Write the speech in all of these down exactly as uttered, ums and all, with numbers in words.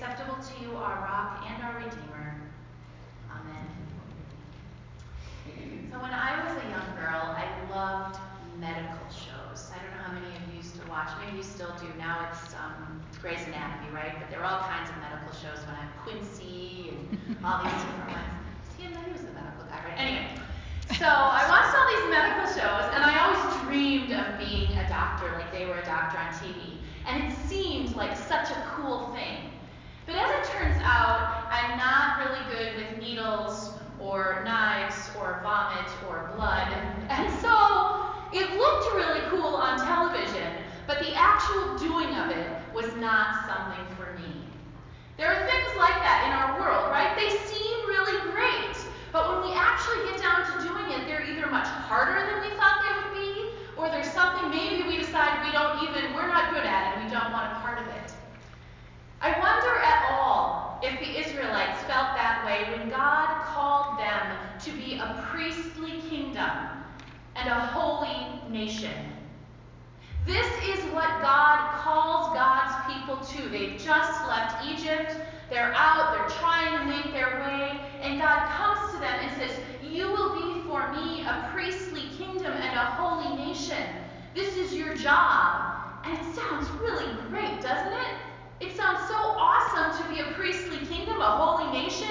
acceptable to you, our rock and our redeemer. Amen. So when I was a young girl, I loved medical shows. I don't know how many of you used to watch. Maybe you still do. Now it's um, Grey's Anatomy, right? But there were all kinds of medical shows when I had Quincy and all these different ones. See, I know he was a medical guy, right? Anyway, so I watched all these medical shows, and I always dreamed of being a doctor, like they were a doctor on T V. And it seemed like such a cool thing. But as it turns out, I'm not really good with needles or knives or vomit or blood. And so it looked really cool on television, but the actual doing of it was not something for me. There are things like that in our world, right? They seem really great, but when we actually get down to doing it, they're either much harder than we thought they would be, or there's something maybe we decide we don't even, we're not good at and we don't want a part of it. I wonder at all if the Israelites felt that way when God called them to be a priestly kingdom and a holy nation. This is what God calls God's people to. They've just left Egypt. They're out. They're trying to make their way. And God comes to them and says, you will be for me a priestly kingdom and a holy nation. This is your job. And it sounds really great, doesn't it? It sounds so awesome to be a priestly kingdom, a holy nation.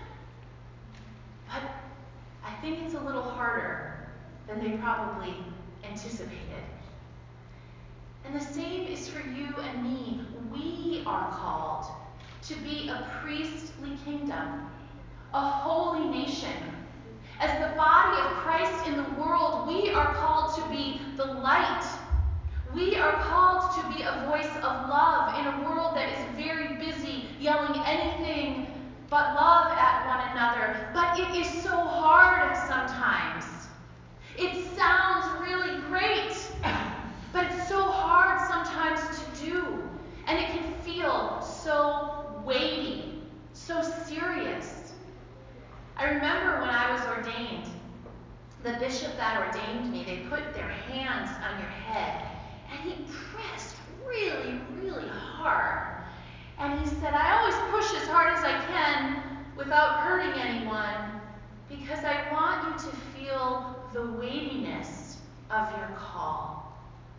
But I think it's a little harder than they probably anticipated. And the same is for you and me. We are called to be a priestly kingdom, a holy nation. As the body of Christ in the world, we are called to be the light. We are called to be a voice of love in a world that is very busy yelling anything but love at one another. But it is so hard sometimes. It sounds really great, but it's so hard sometimes to do. And it can feel so weighty, so serious. I remember when I was ordained, the bishop that ordained me, they put their hands on your head, and he pressed really, really hard. And he said, I always push as hard as I can without hurting anyone, because I want you to feel the weightiness of your call.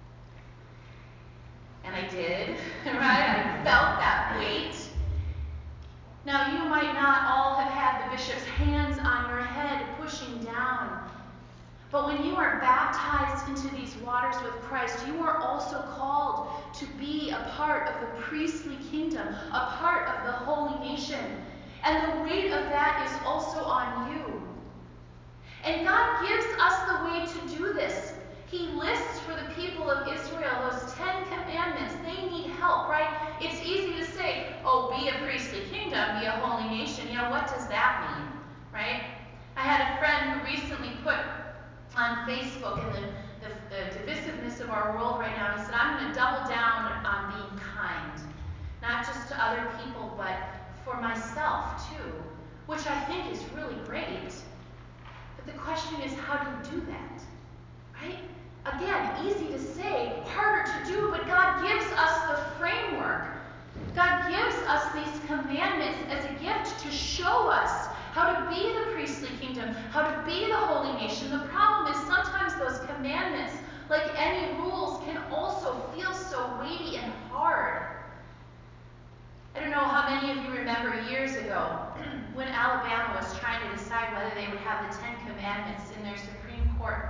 And I did, right? I felt that weight. Now, you might not all have had the bishop's hands on your head pushing down, but when you are baptized into these waters with Christ, you are also called to be a part of the priestly kingdom, a part of the holy nation. And the weight of that is also on you. And God gives us the way to do this. He lists for the people of Israel those Ten Commandments. They need help, right? It's easy to say, oh, be a priestly kingdom, be a holy nation. Yeah, what does that mean, right? I had a friend who recently put on Facebook in the, the, the divisiveness of our world right now, he said, I'm going to double down on being kind. Not just to other people, but for myself too, which I think is really great. But the question is, how do you do that? Right? Again, easy to say, harder to do, but God gives us the framework. God gives us these commandments as a gift to show us how to be the priestly kingdom, how to be the holy nation. The problem is sometimes those commandments, like any rules, can also feel so weighty and hard. I don't know how many of you remember years ago when Alabama was trying to decide whether they would have the Ten Commandments in their Supreme Court.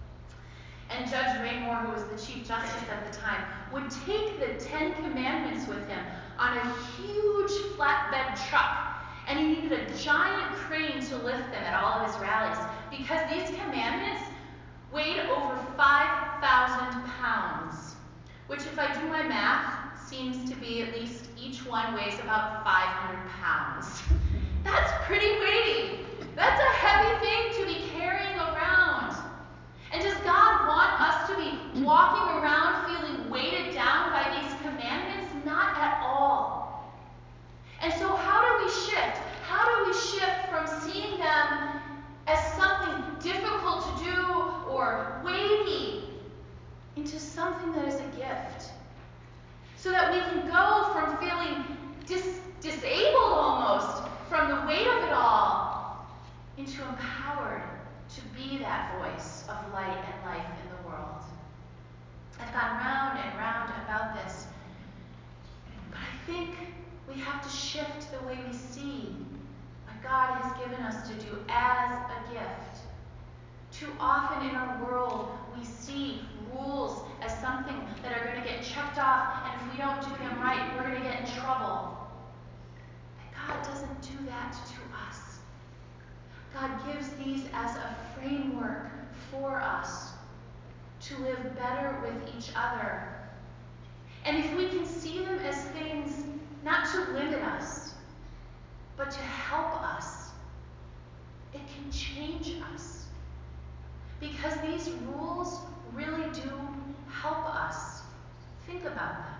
And Judge Raymore, who was the Chief Justice at the time, would take the Ten Commandments with him on a huge flatbed truck. And he needed a giant crane to lift them at all of his rallies, because these commandments weighed over five thousand pounds, which, if I do my math, seems to be at least each one weighs about five hundred pounds. That's pretty weighty. That's a heavy thing to be carrying around. And does God want us to be walking around feeling weighted down by these commandments? Not at all. And so how do we shift? How do we shift from seeing them as something difficult to do or weighty into something that is a gift? So that we can go from feeling dis- disabled almost from the weight of it all, into empowered to be that voice of light and life in the world. I've gone round and round about this, but I think we have to shift the way we see what God has given us to do as a gift. Too often in our world, we see rules as something that are going to get checked off, and if we don't do them right, we're going to get in trouble. But God doesn't do that to us. God gives these as a framework for us to live better with each other. And if we can see them as things not to limit us, but to help us, it can change us. Because these rules really do help us. Think about them.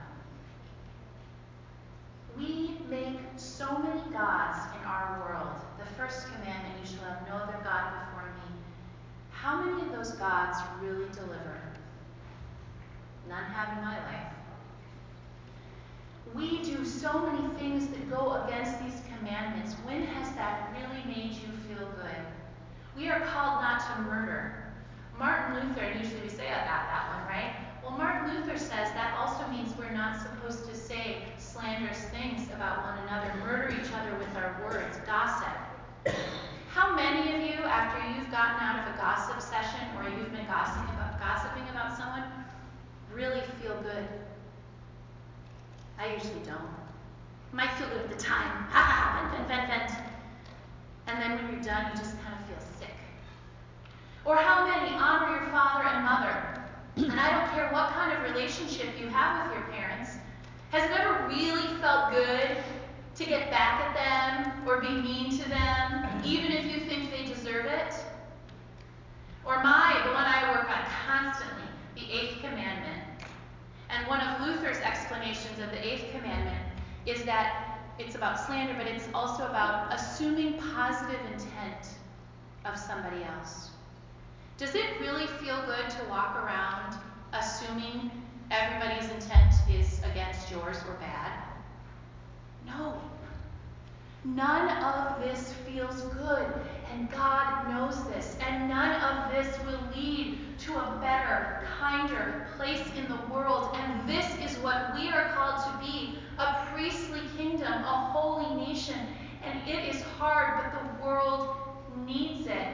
We make so many gods in our world. The first commandment, you shall have no other God before me. How many of those gods really deliver? None have in my life. We do so many things that go against these commandments. When has that really made you feel good? We are called not to murder. Martin Luther, and usually we say I got that one, right? Well, Martin Luther says that also means we're not supposed to say slanderous things about one another, murder each other with our words, gossip. How many of you, after you've gotten out of a gossip session or you've been gossiping about, gossiping about someone, really feel good? I usually don't. Might feel good at the time. Ha ha, vent, vent, vent, vent. And then when you're done, you just kind of feel sick. Or how many honor your father and mother? And I don't care what kind of relationship you have with your parents. Has it ever really felt good to get back at them or be mean to them, even if you think they deserve it? Or my, the one I work on constantly, the eighth commandment. And one of Luther's explanations of the eighth commandment is that it's about slander, but it's also about assuming positive intent of somebody else. Does it really feel good to walk around assuming everybody's intent is against yours or bad? No. None of this feels good, and God knows this, and none of this will lead to a better, kinder place in the world. And this is what we are called to be, a priestly kingdom, a holy nation. And it is hard, but the world needs it.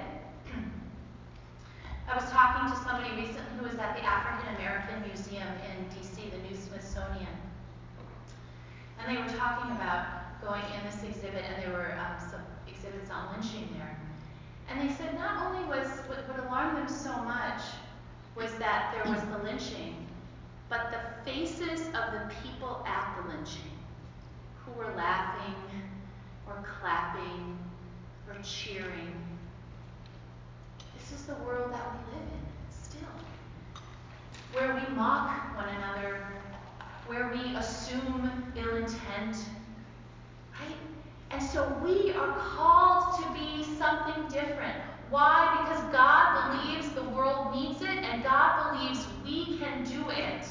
I was talking to somebody recently who was at the African American Museum in D C, the new Smithsonian. And they were talking about going in this exhibit, and there were um, some exhibits on lynching there. And they said not only was what, what alarmed them so much was that there was the lynching, but the faces of the people at the lynching who were laughing or clapping or cheering. This is the world that we live in still, where we mock one another, where we assume ill intent, right? And so we are called to be something different. Why? Because God believes the world needs it, and God believes we can do it.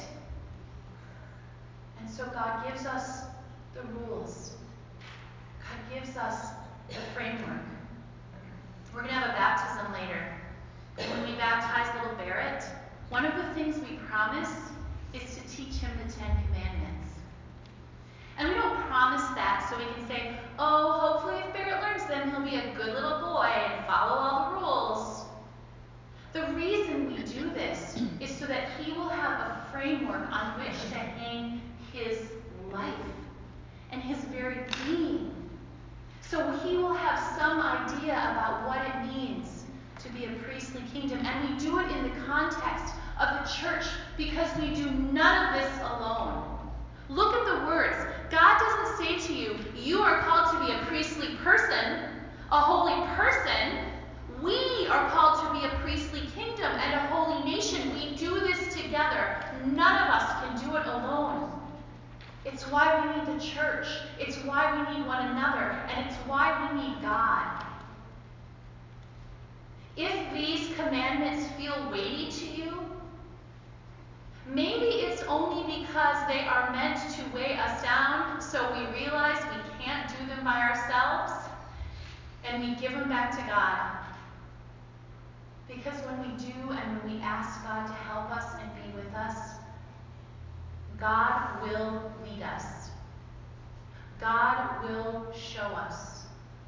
And so God gives us the rules. God gives us the framework. We're going to have a baptism later. When we baptize little Barrett, one of the things we promise is to teach him the Ten Commandments. And we don't promise that so we can say, oh, hopefully if Barrett learns them, he'll be a good little boy and follow all the rules. The reason we do this is so that he will have a framework on which to hang his life and his very being. So he will have some idea about what it means to be a priestly kingdom. And we do it in the context of the church because we do none of this alone. Look at the words. God doesn't say to you, you are called to be a priestly person, a holy person. We are called to be a priestly kingdom and a holy nation. We do this together. None of us can do it alone. It's why we need the church. It's why we need one another. And it's why we need God. If these commandments feel weighty to you, maybe it's only because they are meant to weigh us down so we realize we can't them by ourselves, and we give them back to God. Because when we do and when we ask God to help us and be with us, God will lead us. God will show us.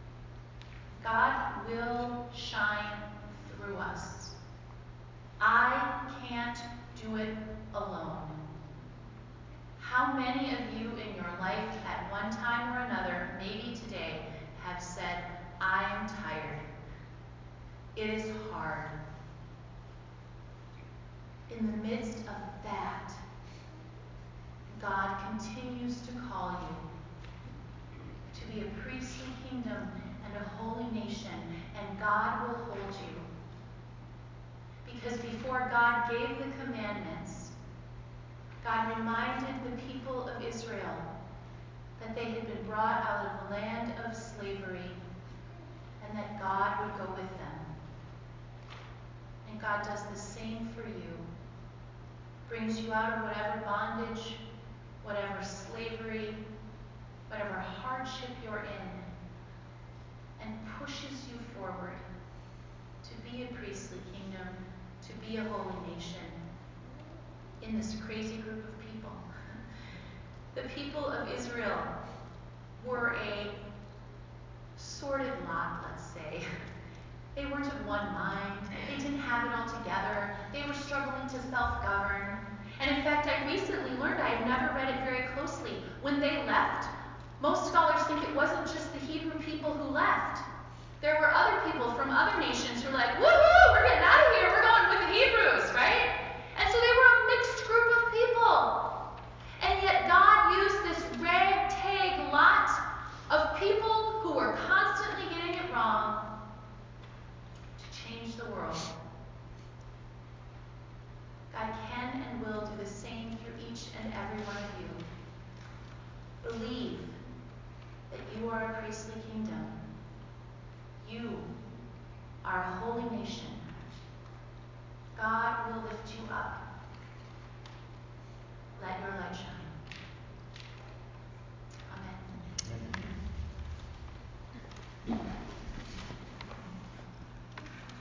God will shine through us. I can't do it alone. How many of you in your life at one time or another, maybe today, have said, I am tired. It is hard. In the midst of that, God continues to call you to be a priestly kingdom and a holy nation, and God will hold you. Because before God gave the commandments, God reminded the people of Israel that they had been brought out of the land of slavery and that God would go with them. And God does the same for you. Brings you out of whatever bondage, whatever slavery, whatever hardship you're in, and pushes you forward to be a priestly kingdom, to be a holy nation in this crazy group of people. The people of Israel were a sordid lot, let's say. They weren't of one mind. They didn't have it all together. They were struggling to self-govern. And in fact, I recently learned, I have never read it very closely, when they left, most scholars think it wasn't just the Hebrew people who left. There were other people from other nations who were like, woohoo, we're getting out of here, we're going with the Hebrews, right? And so they were a mixed group of people. And yet God used this ragtag lot of people who were constantly getting it wrong to change the world. God can and will do the same through each and every one of you. Believe that you are a priestly kingdom. You are a holy nation. God will lift you up. Let your light shine.